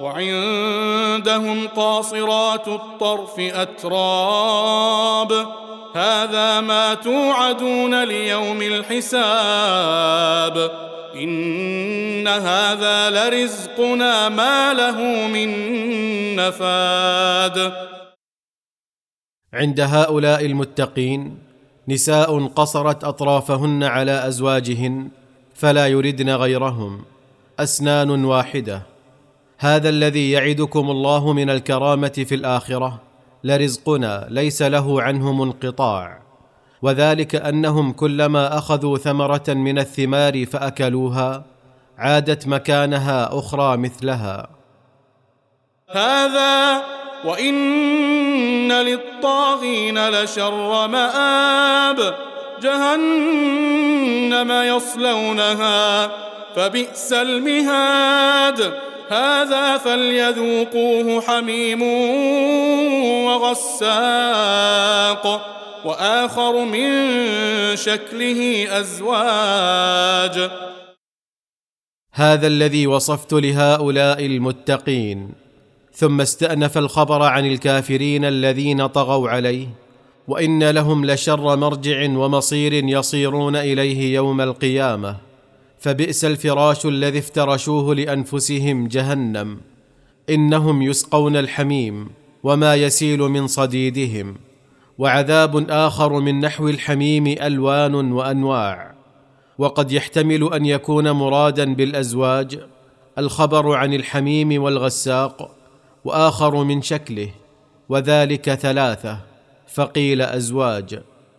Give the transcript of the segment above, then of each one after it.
وعندهم قاصرات الطرف أتراب هذا ما توعدون ليوم الحساب إن هذا لرزقنا ما له من نفاد. عند هؤلاء المتقين نساء قصرت أطرافهن على أزواجهن فلا يردن غيرهم، أسنان واحدة. هذا الذي يعدكم الله من الكرامة في الآخرة لرزقنا ليس له عنه منقطاع، وذلك أنهم كلما أخذوا ثمرة من الثمار فأكلوها عادت مكانها أخرى مثلها. هذا وإن للطاغين لشر مآب جهنم يصلونها فبئس المهاد هذا فليذوقوه حميم وغساق وآخر من شكله أزواج. هذا الذي وصفت لهؤلاء المتقين، ثم استأنف الخبر عن الكافرين الذين طغوا عليه، وإن لهم لشر مرجع ومصير يصيرون إليه يوم القيامة، فبئس الفراش الذي افترشوه لأنفسهم جهنم، إنهم يسقون الحميم وما يسيل من صديدهم، وعذاب آخر من نحو الحميم ألوان وأنواع. وقد يحتمل أن يكون مرادا بالأزواج الخبر عن الحميم والغساق، وآخر من شكله، وذلك ثلاثة، فقيل أزواج.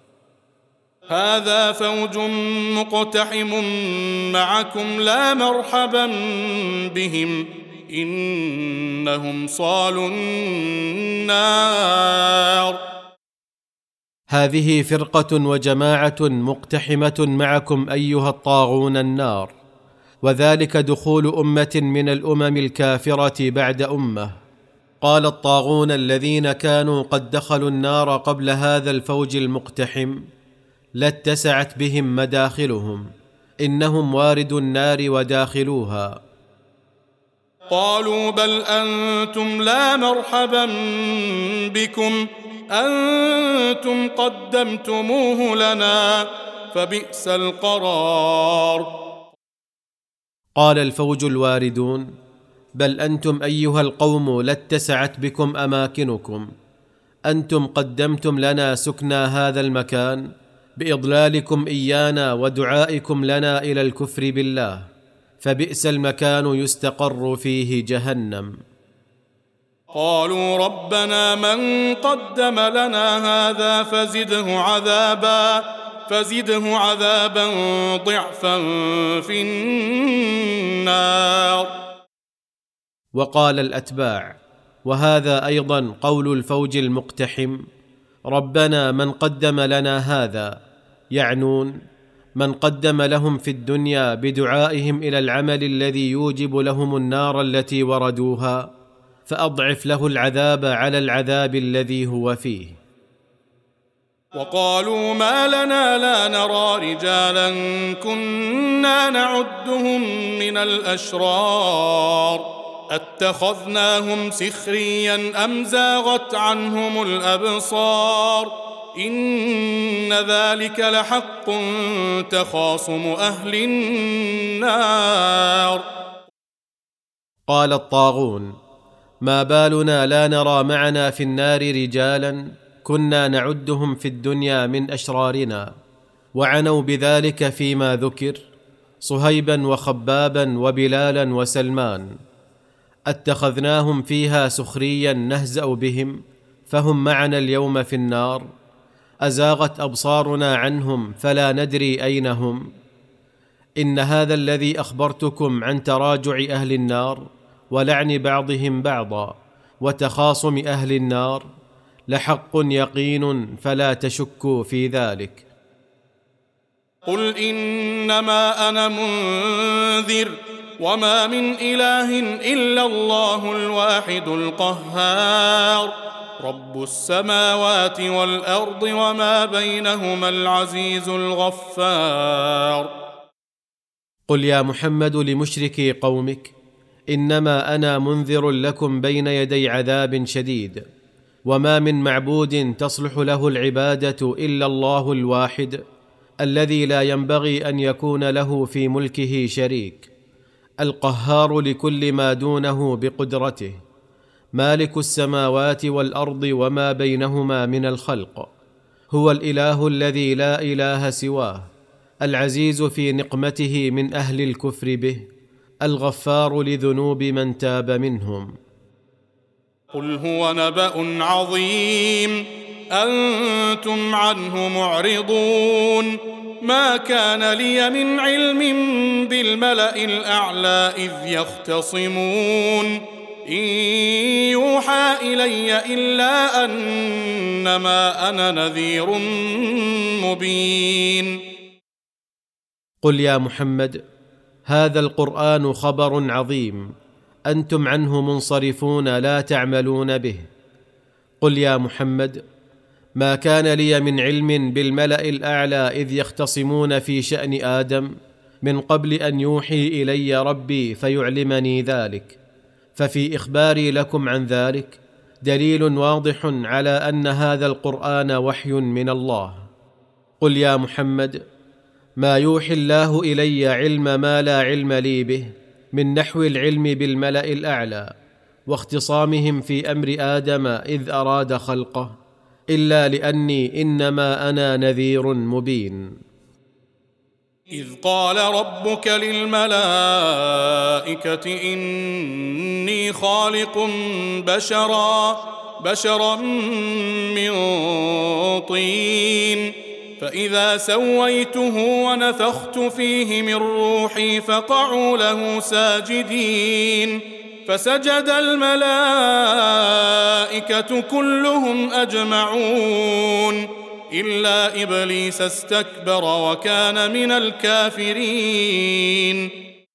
هذا فوج مقتحم معكم لا مرحبا بهم إنهم صالوا النار. هذه فرقة وجماعة مقتحمة معكم أيها الطاغون النار، وذلك دخول أمة من الأمم الكافرة بعد أمة. قال الطاغون الذين كانوا قد دخلوا النار قبل هذا الفوج المقتحم لاتسعت بهم مداخلهم، إنهم واردو النار وداخلوها. قالوا بل أنتم لا مرحبا بكم أنتم قدمتموه لنا فبئس القرار. قال الفوج الواردون بل أنتم أيها القوم لاتسعت بكم أماكنكم، أنتم قدمتم لنا سكنى هذا المكان بإضلالكم إيانا ودعائكم لنا إلى الكفر بالله، فبئس المكان يستقر فيه جهنم. قالوا ربنا من قدم لنا هذا فزده عذابا ضعفا في النار. وقال الأتباع، وهذا أيضا قول الفوج المقتحم، ربنا من قدم لنا هذا، يعنون من قدم لهم في الدنيا بدعائهم إلى العمل الذي يوجب لهم النار التي وردوها، فأضعف له العذاب على العذاب الذي هو فيه. وقالوا ما لنا لا نرى رجالا كنا نعدهم من الأشرار أتخذناهم سخريا أم زاغت عنهم الأبصار إن ذلك لحق تخاصم أهل النار. قال الطاغون ما بالنا لا نرى معنا في النار رجالا كنا نعدهم في الدنيا من أشرارنا، وعنوا بذلك فيما ذكر صهيبا وخبابا وبلالا وسلمان، اتخذناهم فيها سخريا نهزأ بهم فهم معنا اليوم في النار، أزاغت أبصارنا عنهم فلا ندري أين هم. إن هذا الذي أخبرتكم عن تراجع أهل النار ولعن بعضهم بعضا وتخاصم أهل النار لحق يقين فلا تشكوا في ذلك. قل إنما أنا منذر وما من إله إلا الله الواحد القهار رب السماوات والأرض وما بينهما العزيز الغفار. قل يا محمد لمشركي قومك انما انا منذر لكم بين يدي عذاب شديد، وما من معبود تصلح له العباده الا الله الواحد الذي لا ينبغي ان يكون له في ملكه شريك، القهار لكل ما دونه بقدرته، مالك السماوات والارض وما بينهما من الخلق، هو الاله الذي لا اله سواه، العزيز في نقمته من اهل الكفر به، الغفار لذنوب من تاب منهم. قل هو نبأ عظيم أنتم عنه معرضون. ما كان لي من علم بالملأ الأعلى إذ يختصمون، إن يوحى إلي إلا أنما أنا نذير مبين. قل يا محمد: هذا القرآن خبر عظيم أنتم عنه منصرفون لا تعملون به. قل يا محمد: ما كان لي من علم بالملأ الأعلى إذ يختصمون في شأن آدم من قبل أن يوحي إلي ربي فيعلمني ذلك، ففي إخباري لكم عن ذلك دليل واضح على أن هذا القرآن وحي من الله. قل يا محمد: ما يوحي الله إلي علم ما لا علم لي به من نحو العلم بالملأ الأعلى واختصامهم في أمر آدم إذ أراد خلقه، إلا لأني إنما أنا نذير مبين. إذ قال ربك للملائكة إني خالق بشرا من طين، فإذا سويته ونفخت فيه من روحي فقعوا له ساجدين، فسجد الملائكة كلهم أجمعون إلا إبليس استكبر وكان من الكافرين.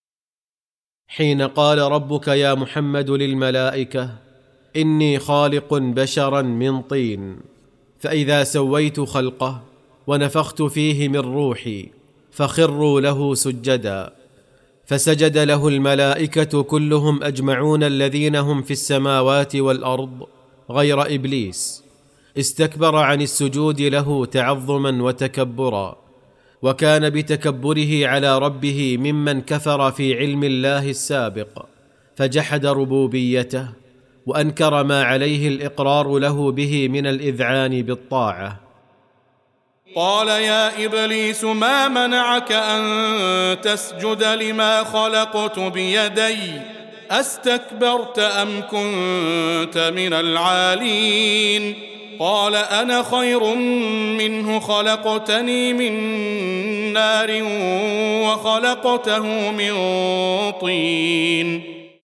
حين قال ربك يا محمد للملائكة: إني خالق بشرا من طين، فإذا سويت خلقه ونفخت فيه من روحي فخروا له سجدا، فسجد له الملائكة كلهم أجمعون الذين هم في السماوات والأرض غير إبليس، استكبر عن السجود له تعظما وتكبرا، وكان بتكبره على ربه ممن كفر في علم الله السابق، فجحد ربوبيته وأنكر ما عليه الإقرار له به من الإذعان بالطاعة. قال يا إبليس ما منعك أن تسجد لما خلقت بيدي، أستكبرت أم كنت من العالين؟ قال أنا خير منه، خلقتني من نار وخلقته من طين.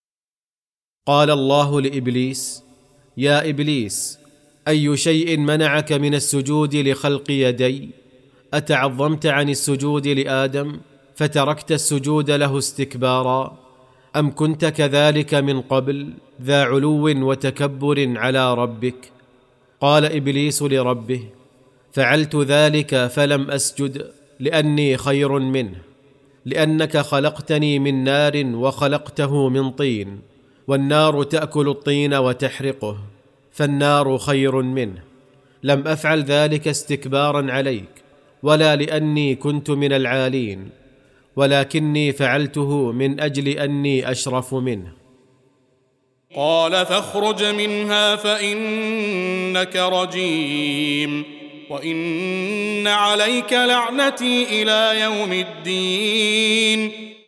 قال الله لإبليس: يا إبليس، أي شيء منعك من السجود لخلق يدي؟ أتعظمت عن السجود لآدم فتركت السجود له استكبارا؟ أم كنت كذلك من قبل ذا علو وتكبر على ربك؟ قال إبليس لربه: فعلت ذلك فلم أسجد لأني خير منه، لأنك خلقتني من نار وخلقته من طين، والنار تأكل الطين وتحرقه، فالنار خير منه. لم أفعل ذلك استكبارا عليك ولا لأني كنت من العالين، ولكني فعلته من أجل أني أشرف منه. قال فاخرج منها فإنك رجيم، وإن عليك لعنتي إلى يوم الدين.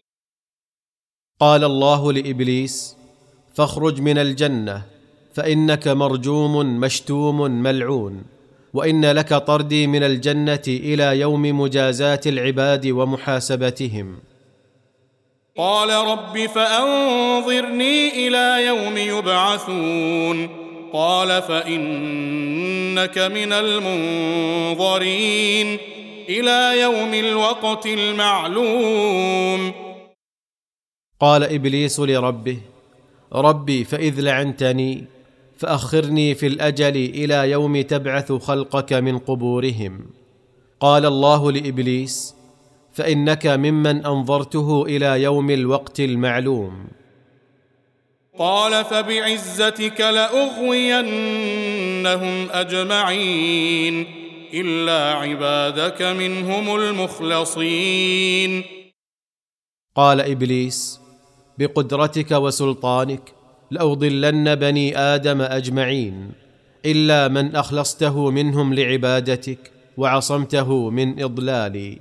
قال الله لإبليس: فاخرج من الجنة فإنك مرجوم مشتوم ملعون، وإن لك طردي من الجنة إلى يوم مجازاة العباد ومحاسبتهم. قال رب فأنظرني إلى يوم يبعثون. قال فإنك من المنظرين إلى يوم الوقت المعلوم. قال إبليس لربه: ربي فإذ لعنتني فأخرني في الأجل إلى يوم تبعث خلقك من قبورهم. قال الله لإبليس: فإنك ممن أنظرته إلى يوم الوقت المعلوم. قال فبعزتك لأغوينهم أجمعين إلا عبادك منهم المخلصين. قال إبليس: بقدرتك وسلطانك لأضلن بني آدم أجمعين إلا من أخلصته منهم لعبادتك وعصمته من إضلالي.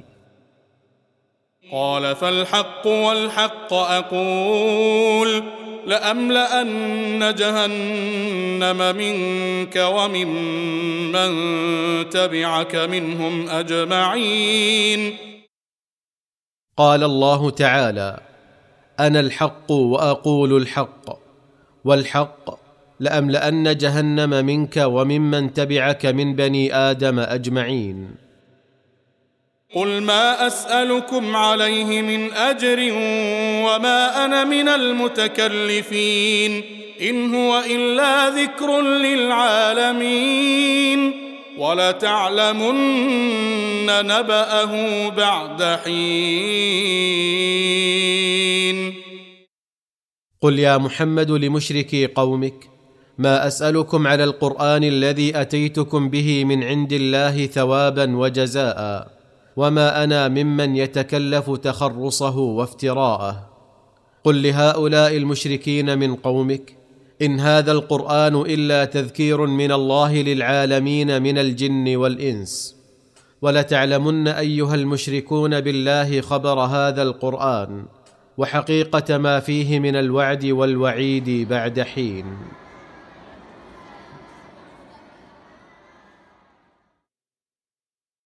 قال فالحق والحق أقول لأملأن جهنم منك وممن تبعك منهم أجمعين. قال الله تعالى: أنا الحق وأقول الحق، والحق لأملأن جهنم منك وممن تبعك من بني آدم أجمعين. قل ما أسألكم عليه من أجر وما أنا من المتكلفين إن هو إلا ذكر للعالمين ولتعلمن نبأه بعد حين. قل يا محمد لمشركي قومك: ما أسألكم على القرآن الذي أتيتكم به من عند الله ثوابا وجزاء، وما أنا ممن يتكلف تخرصه وافتراءه. قل لهؤلاء المشركين من قومك: إن هذا القرآن إلا تذكير من الله للعالمين من الجن والإنس، ولتعلمن أيها المشركون بالله خبر هذا القرآن وحقيقة ما فيه من الوعد والوعيد بعد حين.